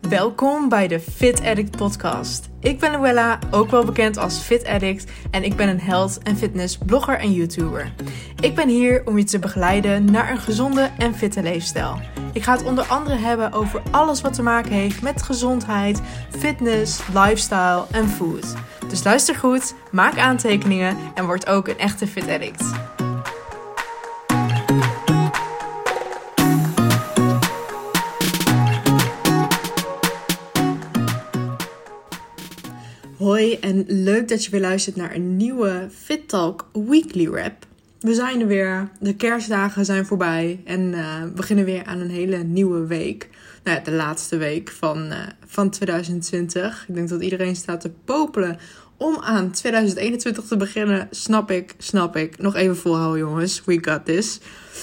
Welkom bij de Fit Addict podcast. Ik ben Luella, ook wel bekend als Fit Addict en ik ben een health en fitness blogger en YouTuber. Ik ben hier om je te begeleiden naar een gezonde en fitte leefstijl. Ik ga het onder andere hebben over alles wat te maken heeft met gezondheid, fitness, lifestyle en food. Dus luister goed, maak aantekeningen en word ook een echte Fit Addict. Hoi en leuk dat je weer luistert naar een nieuwe Fit Talk Weekly Wrap. We zijn er weer, de kerstdagen zijn voorbij en we beginnen weer aan een hele nieuwe week. Nou ja, de laatste week van 2020. Ik denk dat iedereen staat te popelen om aan 2021 te beginnen. Snap ik. Nog even volhouden jongens, we got this.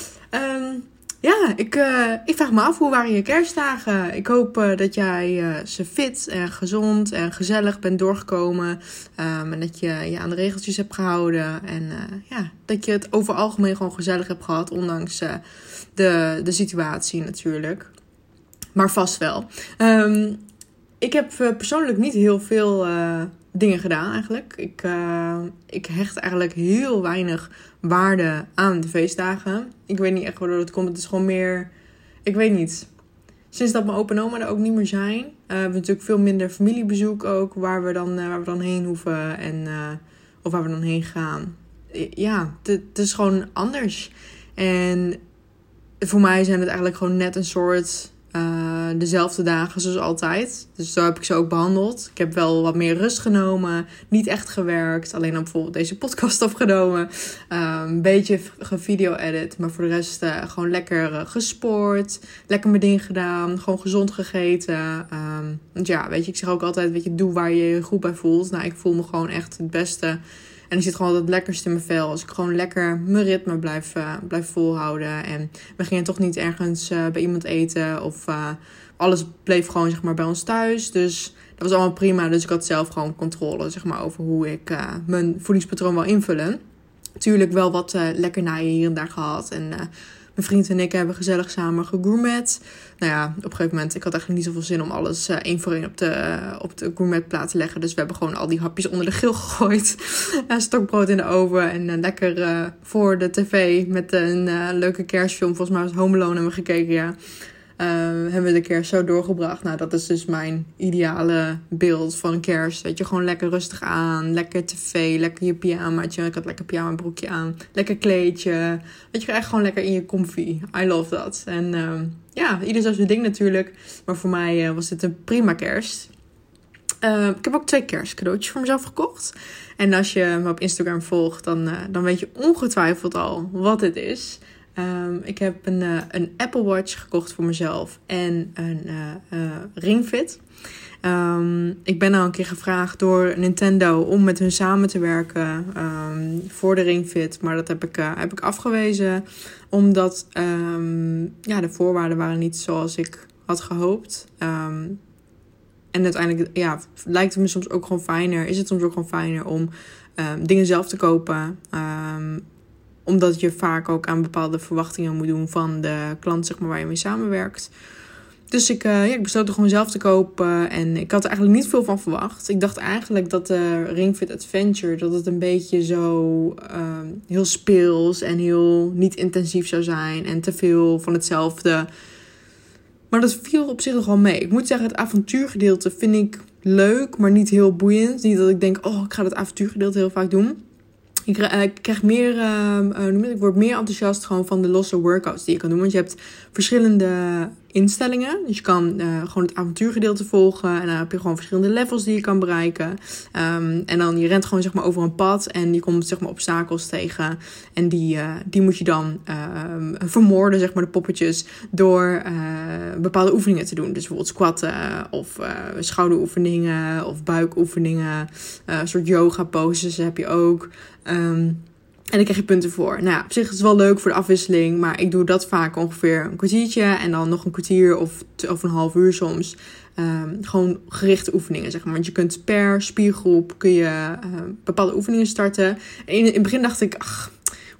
Ik vraag me af, hoe waren je kerstdagen? Ik hoop dat jij ze fit en gezond en gezellig bent doorgekomen. En dat je je aan de regeltjes hebt gehouden. En dat je het over algemeen gewoon gezellig hebt gehad. Ondanks de situatie natuurlijk. Maar vast wel. Ik heb persoonlijk niet heel veel dingen gedaan eigenlijk. Ik hecht eigenlijk heel weinig waarde aan de feestdagen. Ik weet niet echt waardoor het komt. Het is gewoon meer, ik weet niet. Sinds dat mijn opa en oma er ook niet meer zijn, hebben we natuurlijk veel minder familiebezoek ook, waar we dan heen hoeven of waar we dan heen gaan. Ja, het is gewoon anders. En voor mij zijn het eigenlijk gewoon net een soort dezelfde dagen zoals altijd. Dus zo heb ik ze ook behandeld. Ik heb wel wat meer rust genomen. Niet echt gewerkt. Alleen dan bijvoorbeeld deze podcast opgenomen. Een beetje gevideo-edit. Maar voor de rest gewoon lekker gesport. Lekker mijn ding gedaan. Gewoon gezond gegeten. Want ja, weet je, ik zeg ook altijd, doe waar je je goed bij voelt. Nou, ik voel me gewoon echt het beste. En ik zit gewoon het lekkerst in mijn vel. Als ik gewoon lekker mijn ritme blijf volhouden. En we gingen toch niet ergens bij iemand eten. Of alles bleef gewoon zeg maar bij ons thuis. Dus dat was allemaal prima. Dus ik had zelf gewoon controle zeg maar, over hoe ik mijn voedingspatroon wil invullen. Natuurlijk wel wat lekkernijen hier en daar gehad. En mijn vriend en ik hebben gezellig samen gegourmet. Nou ja, op een gegeven moment, ik had eigenlijk niet zoveel zin om alles één voor één op de gourmetplaat te leggen. Dus we hebben gewoon al die hapjes onder de grill gegooid. Stokbrood in de oven en lekker voor de tv met een leuke kerstfilm. Volgens mij was Home Alone hebben we gekeken, ja. Hebben we de kerst zo doorgebracht. Nou, dat is dus mijn ideale beeld van kerst. Weet je, gewoon lekker rustig aan. Lekker tv, lekker je pyjamaatje. Ik had lekker pyjama broekje aan. Lekker kleedje. Weet je, echt gewoon lekker in je comfy. I love that. En ieder zo zijn ding natuurlijk. Maar voor mij was dit een prima kerst. Ik heb ook 2 kerstcadeautjes voor mezelf gekocht. En als je me op Instagram volgt, dan weet je ongetwijfeld al wat dit is. Ik heb een Apple Watch gekocht voor mezelf en een Ring Fit. Ik ben al een keer gevraagd door Nintendo om met hun samen te werken voor de Ring Fit. Maar dat heb ik afgewezen. Omdat de voorwaarden waren niet zoals ik had gehoopt. En uiteindelijk lijkt het me soms ook gewoon fijner. Is het soms ook gewoon fijner om dingen zelf te kopen. Omdat je vaak ook aan bepaalde verwachtingen moet doen van de klant zeg maar, waar je mee samenwerkt. Dus ik besloot er gewoon zelf te kopen. En ik had er eigenlijk niet veel van verwacht. Ik dacht eigenlijk dat de Ring Fit Adventure, dat het een beetje zo heel speels en heel niet intensief zou zijn. En te veel van hetzelfde. Maar dat viel op zich nog wel mee. Ik moet zeggen, het avontuurgedeelte vind ik leuk, maar niet heel boeiend. Niet dat ik denk, ik ga dat avontuurgedeelte heel vaak doen. Ik krijg meer, ik word meer enthousiast gewoon van de losse workouts die je kan doen. Want je hebt verschillende instellingen. Dus je kan gewoon het avontuurgedeelte volgen. En dan heb je gewoon verschillende levels die je kan bereiken. En dan je rent gewoon zeg maar over een pad. En je komt zeg maar obstakels tegen. En die moet je dan vermoorden, zeg maar de poppetjes. Door bepaalde oefeningen te doen. Dus bijvoorbeeld squatten. Of schouderoefeningen. Of buikoefeningen. Een soort yoga poses heb je ook. En daar krijg je punten voor. Nou ja, op zich is het wel leuk voor de afwisseling. Maar ik doe dat vaak ongeveer een kwartiertje. En dan nog een kwartier of een half uur soms. Gewoon gerichte oefeningen, zeg maar. Want je kunt per spiergroep kun je bepaalde oefeningen starten. En in het begin dacht ik,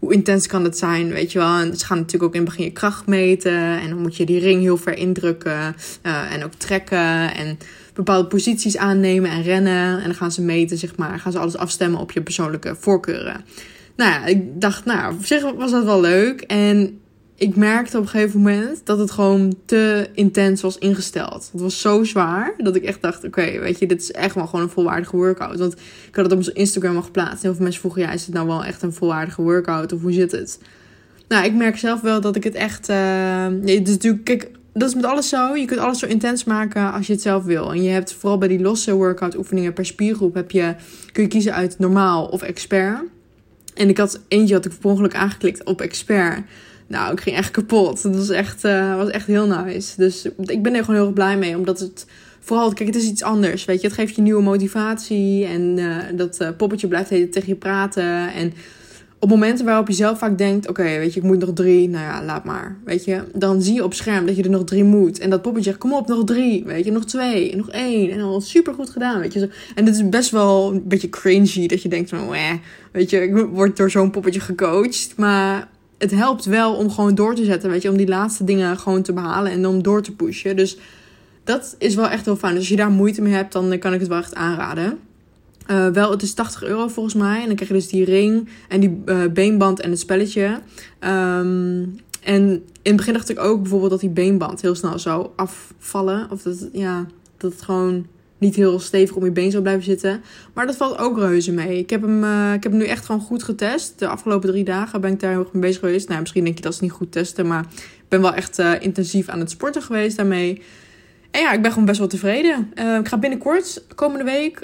hoe intens kan het zijn, weet je wel. En ze gaan natuurlijk ook in het begin je kracht meten. En dan moet je die ring heel ver indrukken. En ook trekken. En bepaalde posities aannemen en rennen. En dan gaan ze meten, zeg maar. Gaan ze alles afstemmen op je persoonlijke voorkeuren. Nou ja, ik dacht, op zich was dat wel leuk. En ik merkte op een gegeven moment dat het gewoon te intens was ingesteld. Het was zo zwaar dat ik echt dacht, oké, weet je, dit is echt wel gewoon een volwaardige workout. Want ik had het op mijn Instagram al geplaatst. Heel veel mensen vroegen, ja, is het nou wel echt een volwaardige workout? Of hoe zit het? Nou, ik merk zelf wel dat ik het echt... dus natuurlijk, kijk, dat is met alles zo. Je kunt alles zo intens maken als je het zelf wil. En je hebt vooral bij die losse workout oefeningen per spiergroep kun je kiezen uit normaal of expert. En eentje had ik per ongeluk aangeklikt op expert. Nou, ik ging echt kapot. Dat was echt heel nice. Dus ik ben er gewoon heel erg blij mee. Omdat het vooral, kijk, het is iets anders. Weet je, het geeft je nieuwe motivatie. En dat poppetje blijft tegen je praten. En op momenten waarop je zelf vaak denkt, oké, weet je, ik moet nog 3. Nou ja, laat maar. Weet je, dan zie je op scherm dat je er nog 3 moet. En dat poppetje zegt, kom op, nog 3. Weet je, nog 2, nog 1. En dan super goed gedaan, weet je. En dit is best wel een beetje cringy. Dat je denkt van, weet je, ik word door zo'n poppetje gecoacht. Maar het helpt wel om gewoon door te zetten, weet je. Om die laatste dingen gewoon te behalen en om door te pushen. Dus dat is wel echt heel fijn. Dus als je daar moeite mee hebt, dan kan ik het wel echt aanraden. Het is €80 volgens mij. En dan krijg je dus die ring en die beenband en het spelletje. En in het begin dacht ik ook bijvoorbeeld dat die beenband heel snel zou afvallen. Of dat het gewoon niet heel stevig om je been zou blijven zitten. Maar dat valt ook reuze mee. Ik heb hem nu echt gewoon goed getest. De afgelopen 3 dagen ben ik daar heel erg mee bezig geweest. Nou, misschien denk je dat is niet goed testen. Maar ik ben wel echt intensief aan het sporten geweest daarmee. En ja, ik ben gewoon best wel tevreden. Ik ga binnenkort, komende week,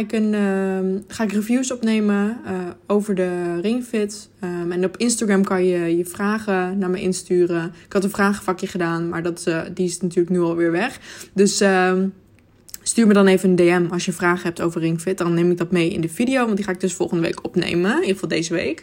ga ik reviews opnemen over de Ringfit. En op Instagram kan je je vragen naar me insturen. Ik had een vragenvakje gedaan, maar die is natuurlijk nu alweer weg. Dus stuur me dan even een DM als je vragen hebt over Ringfit. Dan neem ik dat mee in de video, want die ga ik dus volgende week opnemen. In ieder geval deze week.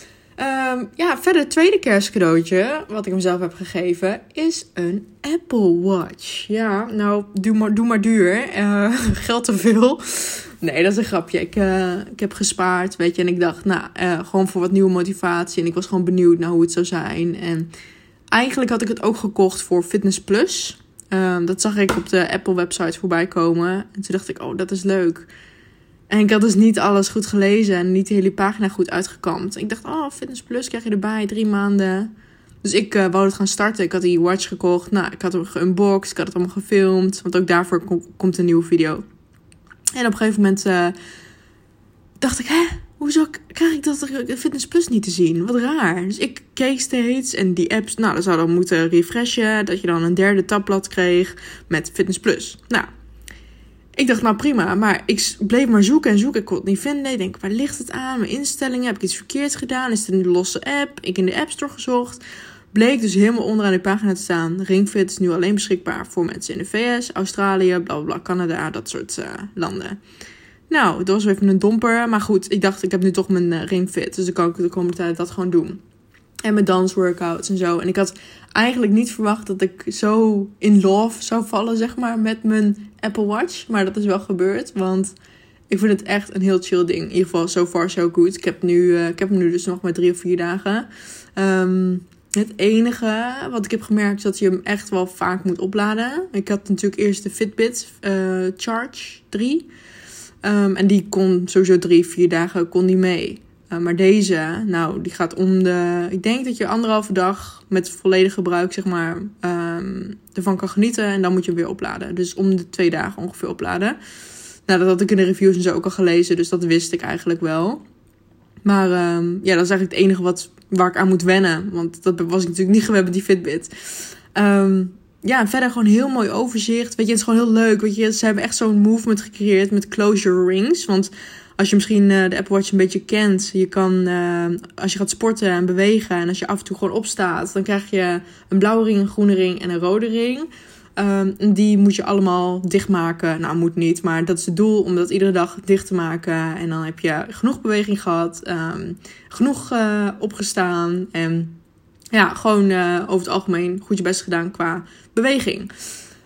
Verder het tweede kerstcadeautje wat ik mezelf heb gegeven is een Apple Watch. Ja, nou, doe maar duur. Geld te veel. Nee, dat is een grapje. Ik heb gespaard, weet je. En ik dacht, gewoon voor wat nieuwe motivatie. En ik was gewoon benieuwd naar hoe het zou zijn. En eigenlijk had ik het ook gekocht voor Fitness Plus. Dat zag ik op de Apple website voorbij komen. En toen dacht ik, oh, dat is leuk. En ik had dus niet alles goed gelezen en niet de hele pagina goed uitgekampt. Ik dacht, Fitness Plus krijg je erbij, 3 maanden. Dus ik wou het gaan starten. Ik had die watch gekocht. Nou, ik had hem geunboxed. Ik had het allemaal gefilmd. Want ook daarvoor komt een nieuwe video. En op een gegeven moment dacht ik, hoezo krijg ik dat Fitness Plus niet te zien? Wat raar. Dus ik keek steeds en die apps, dat zou dan moeten refreshen. Dat je dan een 3e tabblad kreeg met Fitness Plus. Nou, ik dacht, prima, maar ik bleef maar zoeken. Ik kon het niet vinden. Ik denk, waar ligt het aan? Mijn instellingen, heb ik iets verkeerd gedaan? Is het een losse app? Ik in de App Store gezocht. Bleek dus helemaal onderaan de pagina te staan. Ringfit is nu alleen beschikbaar voor mensen in de VS, Australië, blablabla, Canada, dat soort landen. Nou, dat was even een domper. Maar goed, ik dacht, ik heb nu toch mijn Ringfit. Dus dan kan ik de komende tijd dat gewoon doen. En mijn dansworkouts en zo. En ik had eigenlijk niet verwacht dat ik zo in love zou vallen, zeg maar, met mijn Apple Watch. Maar dat is wel gebeurd, want ik vind het echt een heel chill ding. In ieder geval, so far so good. Ik heb hem nu dus nog maar 3 of 4 dagen. Het enige wat ik heb gemerkt is dat je hem echt wel vaak moet opladen. Ik had natuurlijk eerst de Fitbit Charge 3. En die kon sowieso 3-4 dagen kon die mee. Maar deze, die gaat ik denk dat je 1,5 dag met volledig gebruik, zeg maar, ervan kan genieten. En dan moet je hem weer opladen. Dus om de 2 dagen ongeveer opladen. Nou, dat had ik in de reviews en zo ook al gelezen. Dus dat wist ik eigenlijk wel. Maar dat is eigenlijk het enige waar ik aan moet wennen. Want dat was ik natuurlijk niet gewend met die Fitbit. En verder gewoon heel mooi overzicht. Weet je, het is gewoon heel leuk. Weet je, ze hebben echt zo'n movement gecreëerd met close your rings. Want als je misschien de Apple Watch een beetje kent. Je kan, als je gaat sporten en bewegen. En als je af en toe gewoon opstaat. Dan krijg je een blauwe ring, een groene ring en een rode ring. Die moet je allemaal dichtmaken. Nou, moet niet. Maar dat is het doel om dat iedere dag dicht te maken. En dan heb je genoeg beweging gehad. Genoeg opgestaan. En gewoon over het algemeen goed je best gedaan qua beweging.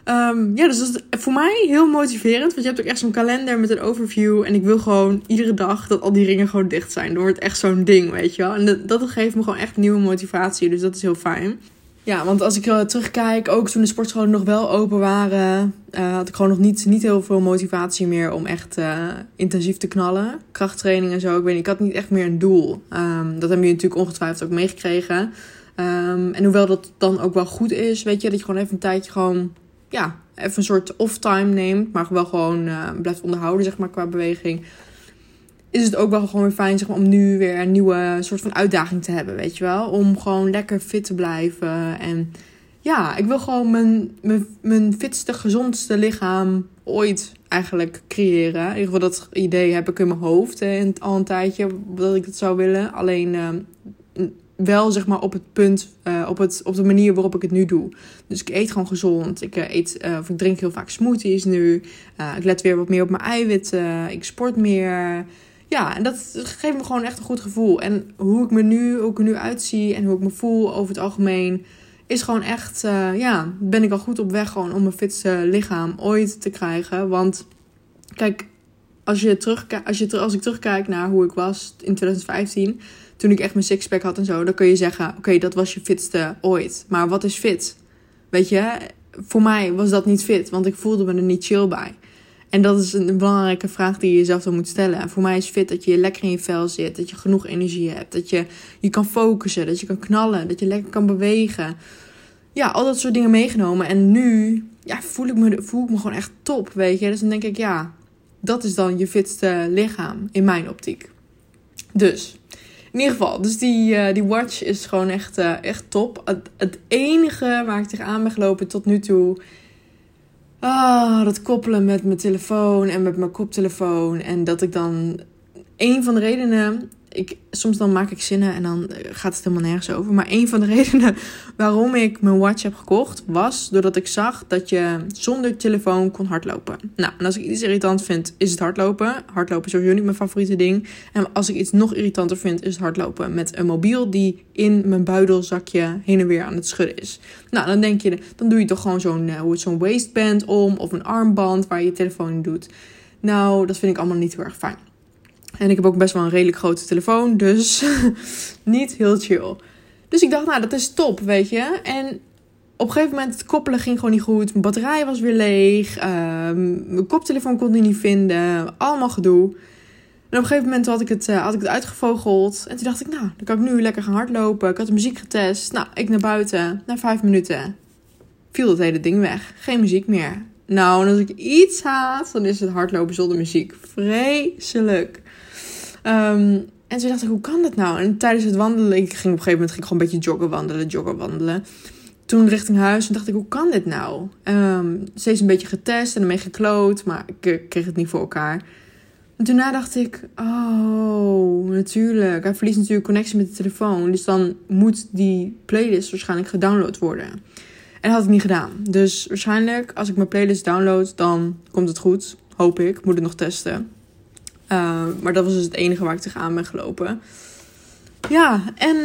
Dus dat is voor mij heel motiverend. Want je hebt ook echt zo'n kalender met een overview. En ik wil gewoon iedere dag dat al die ringen gewoon dicht zijn. Dat wordt echt zo'n ding, weet je wel. En dat geeft me gewoon echt nieuwe motivatie. Dus dat is heel fijn. Ja, want als ik terugkijk, ook toen de sportscholen nog wel open waren, had ik gewoon nog niet heel veel motivatie meer om echt intensief te knallen. Krachttraining en zo, ik weet niet, ik had niet echt meer een doel. Dat hebben jullie natuurlijk ongetwijfeld ook meegekregen. En hoewel dat dan ook wel goed is, weet je, dat je gewoon even een tijdje gewoon, ja, even een soort off-time neemt, maar wel gewoon blijft onderhouden, zeg maar, qua beweging. Is het ook wel gewoon weer fijn, zeg maar, om nu weer een nieuwe soort van uitdaging te hebben, weet je wel. Om gewoon lekker fit te blijven. En ja, ik wil gewoon mijn fitste, gezondste lichaam ooit eigenlijk creëren. In ieder geval dat idee heb ik in mijn hoofd al een tijdje dat ik het zou willen. Alleen wel, zeg maar, op het punt, op de manier waarop ik het nu doe. Dus ik eet gewoon gezond. Ik drink heel vaak smoothies nu. Ik let weer wat meer op mijn eiwitten. Ik sport meer. Ja, en dat geeft me gewoon echt een goed gevoel. En hoe ik er nu uitzie en hoe ik me voel over het algemeen, is gewoon echt, ben ik al goed op weg gewoon om mijn fitste lichaam ooit te krijgen. Want kijk, als ik terugkijk naar hoe ik was in 2015, toen ik echt mijn sixpack had en zo, dan kun je zeggen, oké, dat was je fitste ooit. Maar wat is fit? Weet je, voor mij was dat niet fit, want ik voelde me er niet chill bij. En dat is een belangrijke vraag die je jezelf dan moet stellen. En voor mij is fit dat je lekker in je vel zit. Dat je genoeg energie hebt. Dat je kan focussen. Dat je kan knallen. Dat je lekker kan bewegen. Ja, al dat soort dingen meegenomen. En nu voel ik me gewoon echt top, weet je. Dus dan denk ik, ja, dat is dan je fitste lichaam in mijn optiek. Dus, in ieder geval. Dus die watch is gewoon echt top. Het enige waar ik tegenaan ben gelopen tot nu toe, dat koppelen met mijn telefoon en met mijn koptelefoon. En dat ik dan, een van de redenen, soms dan maak ik zinnen en dan gaat het helemaal nergens over. Maar een van de redenen waarom ik mijn watch heb gekocht, was doordat ik zag dat je zonder telefoon kon hardlopen. Nou, en als ik iets irritant vind, is het hardlopen. Hardlopen is sowieso niet mijn favoriete ding. En als ik iets nog irritanter vind, is het hardlopen met een mobiel die in mijn buidelzakje heen en weer aan het schudden is. Nou, dan denk je, dan doe je toch gewoon zo'n waistband om of een armband waar je telefoon in doet. Nou, dat vind ik allemaal niet heel erg fijn. En ik heb ook best wel een redelijk grote telefoon, dus niet heel chill. Dus ik dacht, nou, dat is top, weet je. En op een gegeven moment, het koppelen ging gewoon niet goed. Mijn batterij was weer leeg. Mijn koptelefoon kon ik niet vinden. Allemaal gedoe. En op een gegeven moment had ik het uitgevogeld. En toen dacht ik, nou, dan kan ik nu lekker gaan hardlopen. Ik had de muziek getest. Nou, ik naar buiten. Na 5 minuten viel dat hele ding weg. Geen muziek meer. Nou, en als ik iets haat, dan is het hardlopen zonder muziek. Vreselijk. En toen dacht ik, hoe kan dat nou? En tijdens het wandelen, op een gegeven moment gewoon een beetje joggen wandelen. Toen richting huis, en dacht ik, hoe kan dit nou? Steeds een beetje getest en ermee gekloot, maar ik kreeg het niet voor elkaar. En daarna dacht ik, oh, natuurlijk. Hij verliest natuurlijk connectie met de telefoon. Dus dan moet die playlist waarschijnlijk gedownload worden. En dat had ik niet gedaan. Dus waarschijnlijk, als ik mijn playlist download, dan komt het goed. Hoop ik. Ik moet het nog testen. Maar dat was dus het enige waar ik tegenaan ben gelopen. Ja, en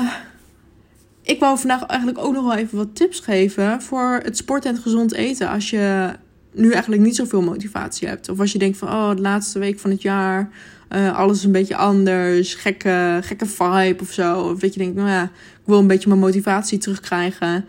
ik wou vandaag eigenlijk ook nog wel even wat tips geven voor het sporten en het gezond eten. Als je nu eigenlijk niet zoveel motivatie hebt. Of als je denkt van, de laatste week van het jaar, alles is een beetje anders. Gekke vibe of zo. Of dat je denkt, nou ja, ik wil een beetje mijn motivatie terugkrijgen.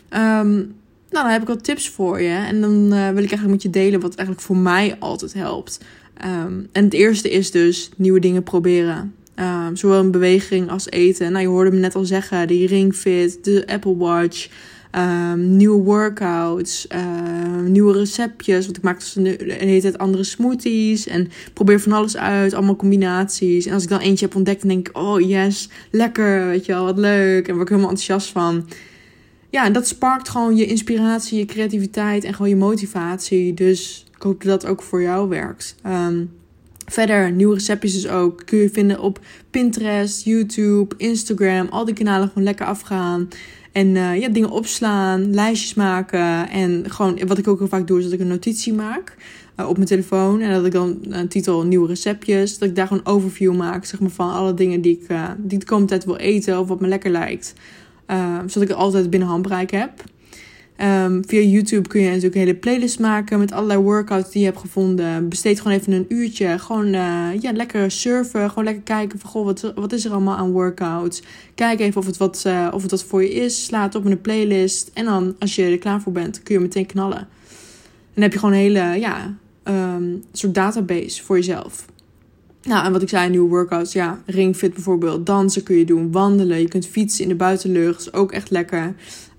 Dan heb ik wat tips voor je. En dan wil ik eigenlijk met je delen wat eigenlijk voor mij altijd helpt. En het eerste is dus nieuwe dingen proberen. Zowel in beweging als eten. Nou, je hoorde me net al zeggen, die Ring Fit, de Apple Watch, nieuwe workouts, nieuwe receptjes. Want ik maak dus de hele tijd andere smoothies en probeer van alles uit, allemaal combinaties. En als ik dan eentje heb ontdekt, dan denk ik, oh yes, lekker, weet je wel, wat leuk. En daar word ik helemaal enthousiast van. Ja, en dat sparkt gewoon je inspiratie, je creativiteit en gewoon je motivatie. Dus ik hoop dat dat ook voor jou werkt. Verder, nieuwe receptjes dus ook. Kun je vinden op Pinterest, YouTube, Instagram. Al die kanalen gewoon lekker afgaan. En dingen opslaan, lijstjes maken. En gewoon, wat ik ook heel vaak doe, is dat ik een notitie maak op mijn telefoon. En dat ik dan een titel nieuwe receptjes. Dat ik daar gewoon een overview maak, zeg maar, van alle dingen die ik de komende tijd wil eten. Of wat me lekker lijkt. Zodat ik het altijd binnen handbereik heb. Via YouTube kun je natuurlijk een hele playlist maken met allerlei workouts die je hebt gevonden. Besteed gewoon even een uurtje. Gewoon lekker surfen. Gewoon lekker kijken van wat is er allemaal aan workouts. Kijk even of het wat voor je is. Sla het op in een playlist. En dan als je er klaar voor bent kun je meteen knallen. En dan heb je gewoon een hele soort database voor jezelf. Nou, en wat ik zei, nieuwe workouts. Ja, ringfit bijvoorbeeld. Dansen kun je doen. Wandelen. Je kunt fietsen in de buitenlucht. Dat is ook echt lekker.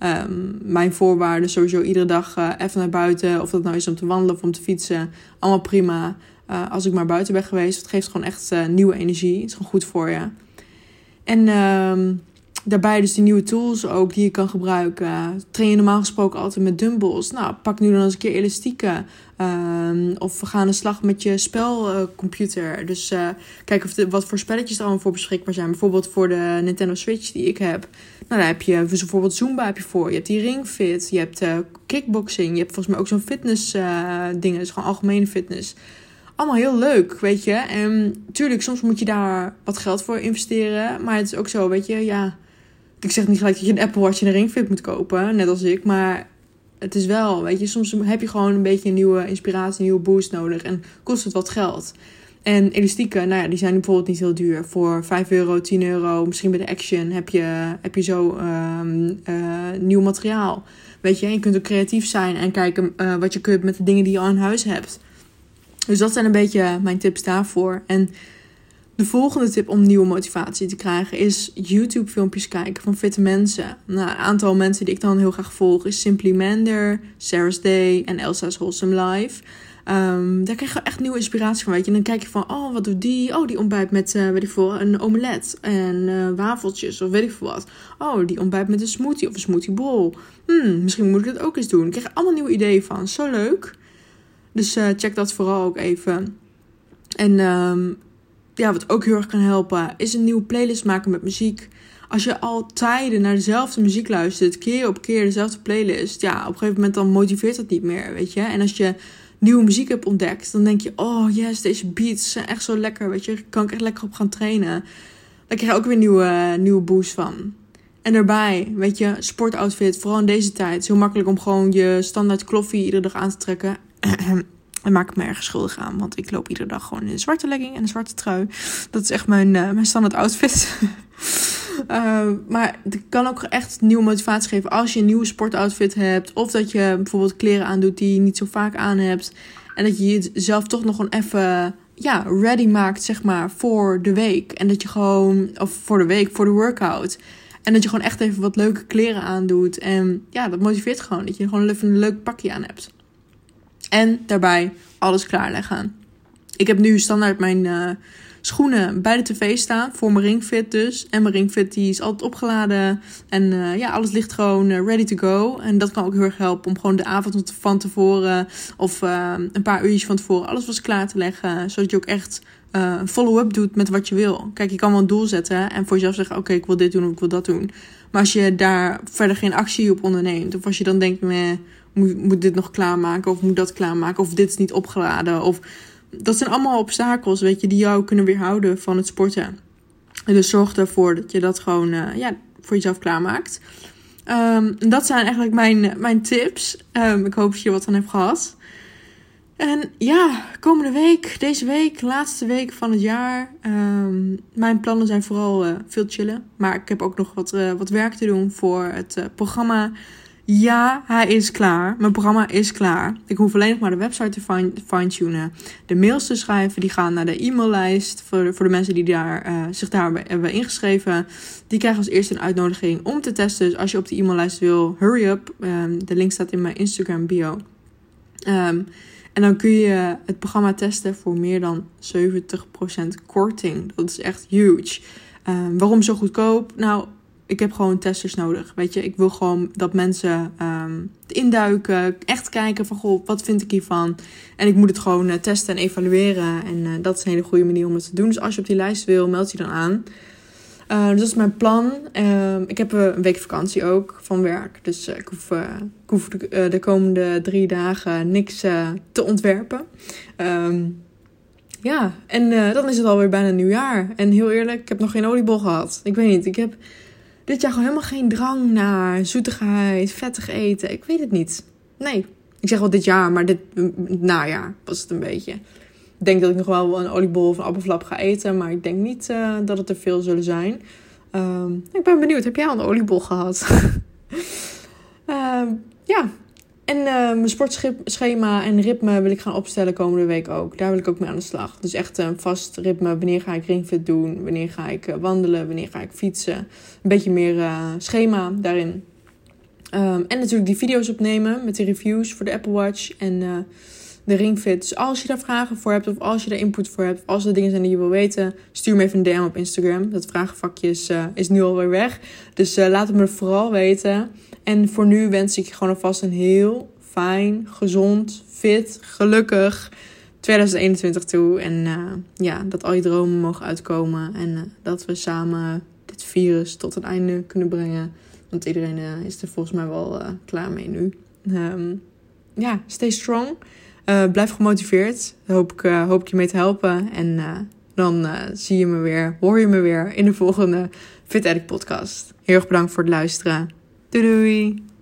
Mijn voorwaarden sowieso iedere dag even naar buiten. Of dat nou is om te wandelen of om te fietsen. Allemaal prima. Als ik maar buiten ben geweest. Het geeft gewoon echt nieuwe energie. Het is gewoon goed voor je. En daarbij dus die nieuwe tools ook die je kan gebruiken. Train je normaal gesproken altijd met dumbbells. Nou, pak nu dan eens een keer elastieken. Of we gaan aan de slag met je spelcomputer. Dus kijk wat voor spelletjes er allemaal voor beschikbaar zijn. Bijvoorbeeld voor de Nintendo Switch die ik heb. Nou, daar heb je bijvoorbeeld Zumba heb je voor. Je hebt die ringfit. Je hebt kickboxing. Je hebt volgens mij ook zo'n fitness dingen. Dus gewoon algemene fitness. Allemaal heel leuk, weet je. En tuurlijk, soms moet je daar wat geld voor investeren. Maar het is ook zo, weet je, ja. Ik zeg niet gelijk dat je een Apple Watch en een ringfit moet kopen. Net als ik, maar het is wel, weet je, soms heb je gewoon een beetje een nieuwe inspiratie, een nieuwe boost nodig. En kost het wat geld. En elastieken, nou ja, die zijn bijvoorbeeld niet heel duur. Voor €5, €10, misschien bij de Action heb je zo nieuw materiaal. Weet je, je kunt ook creatief zijn en kijken wat je kunt met de dingen die je al in huis hebt. Dus dat zijn een beetje mijn tips daarvoor. En de volgende tip om nieuwe motivatie te krijgen is YouTube filmpjes kijken van fitte mensen. Nou, een aantal mensen die ik dan heel graag volg is Simply Mander, Sarah's Day en Elsa's Wholesome Life. Daar krijg je echt nieuwe inspiratie van, weet je. En dan kijk je van, wat doet die? Oh, die ontbijt met, een omelet en wafeltjes of weet ik veel wat. Oh, die ontbijt met een smoothie of een smoothie bowl. Misschien moet ik dat ook eens doen. Ik krijg er allemaal nieuwe ideeën van. Zo leuk. Dus check dat vooral ook even. En wat ook heel erg kan helpen is een nieuwe playlist maken met muziek. Als je al tijden naar dezelfde muziek luistert, keer op keer dezelfde playlist. Ja, op een gegeven moment dan motiveert dat niet meer, weet je. En als je nieuwe muziek hebt ontdekt, dan denk je, oh yes, deze beats zijn echt zo lekker, weet je. Daar kan ik echt lekker op gaan trainen. Daar krijg je ook weer nieuwe boost van. En daarbij, weet je, sportoutfit, vooral in deze tijd. Het is heel makkelijk om gewoon je standaard kloffie iedere dag aan te trekken. En maak ik me ergens schuldig aan. Want ik loop iedere dag gewoon in een zwarte legging en een zwarte trui. Dat is echt mijn standaard outfit. Maar het kan ook echt nieuwe motivatie geven. Als je een nieuwe sportoutfit hebt. Of dat je bijvoorbeeld kleren aandoet die je niet zo vaak aan hebt. En dat je jezelf toch nog gewoon even ready maakt, zeg maar, voor de week. En dat je gewoon, of voor de week, voor de workout. En dat je gewoon echt even wat leuke kleren aandoet. En ja, dat motiveert gewoon. Dat je gewoon even een leuk pakje aan hebt. En daarbij alles klaarleggen. Ik heb nu standaard mijn schoenen bij de tv staan. Voor mijn ringfit dus. En mijn ringfit die is altijd opgeladen. En alles ligt gewoon ready to go. En dat kan ook heel erg helpen om gewoon de avond van tevoren. Of een paar uurtjes van tevoren alles was klaar te leggen. Zodat je ook echt een follow-up doet met wat je wil. Kijk, je kan wel een doel zetten. En voor jezelf zeggen, oké, ik wil dit doen of ik wil dat doen. Maar als je daar verder geen actie op onderneemt. Of als je dan denkt, moet dit nog klaarmaken of moet dat klaarmaken of dit is niet opgeladen of dat zijn allemaal obstakels, weet je, die jou kunnen weerhouden van het sporten. En dus zorg ervoor dat je dat gewoon voor jezelf klaarmaakt. Dat zijn eigenlijk mijn tips. Ik hoop dat je wat aan hebt gehad. En ja, komende week, deze week, laatste week van het jaar. Mijn plannen zijn vooral veel chillen. Maar ik heb ook nog wat werk te doen voor het programma. Ja, hij is klaar. Mijn programma is klaar. Ik hoef alleen nog maar de website te fine-tunen. De mails te schrijven. Die gaan naar de e-maillijst. Voor de mensen die zich daar hebben ingeschreven. Die krijgen als eerste een uitnodiging om te testen. Dus als je op de e-maillijst wil, hurry up. De link staat in mijn Instagram bio. En dan kun je het programma testen voor meer dan 70% korting. Dat is echt huge. Waarom zo goedkoop? Nou, ik heb gewoon testers nodig, weet je. Ik wil gewoon dat mensen induiken, echt kijken van, goh, wat vind ik hiervan? En ik moet het gewoon testen en evalueren. En dat is een hele goede manier om het te doen. Dus als je op die lijst wil, meld je dan aan. Dus dat is mijn plan. Ik heb een week vakantie ook van werk. Dus ik hoef de komende 3 dagen niks te ontwerpen. En dan is het alweer bijna nieuwjaar. En heel eerlijk, ik heb nog geen oliebol gehad. Ik weet niet, ik heb dit jaar gewoon helemaal geen drang naar zoetigheid, vettig eten. Ik weet het niet. Nee, ik zeg wel dit jaar, maar dit najaar was het een beetje. Ik denk dat ik nog wel een oliebol of een appelflap ga eten, maar ik denk niet dat het er veel zullen zijn. Ik ben benieuwd, heb jij al een oliebol gehad? Ja. En mijn sportschema en ritme wil ik gaan opstellen komende week ook. Daar wil ik ook mee aan de slag. Dus echt een vast ritme. Wanneer ga ik ringfit doen? Wanneer ga ik wandelen? Wanneer ga ik fietsen? Een beetje meer schema daarin. En natuurlijk die video's opnemen met de reviews voor de Apple Watch en de ringfit. Dus als je daar vragen voor hebt of als je daar input voor hebt, of als er dingen zijn die je wil weten, stuur me even een DM op Instagram. Dat vragenvakje is nu alweer weg. Dus laat het me vooral weten. En voor nu wens ik je gewoon alvast een heel fijn, gezond, fit, gelukkig 2021 toe. En dat al je dromen mogen uitkomen. En dat we samen dit virus tot een einde kunnen brengen. Want iedereen is er volgens mij wel klaar mee nu. Stay strong. Blijf gemotiveerd. Hoop ik je mee te helpen. En dan hoor je me weer in de volgende Fit Addict podcast. Heel erg bedankt voor het luisteren. Doei doei!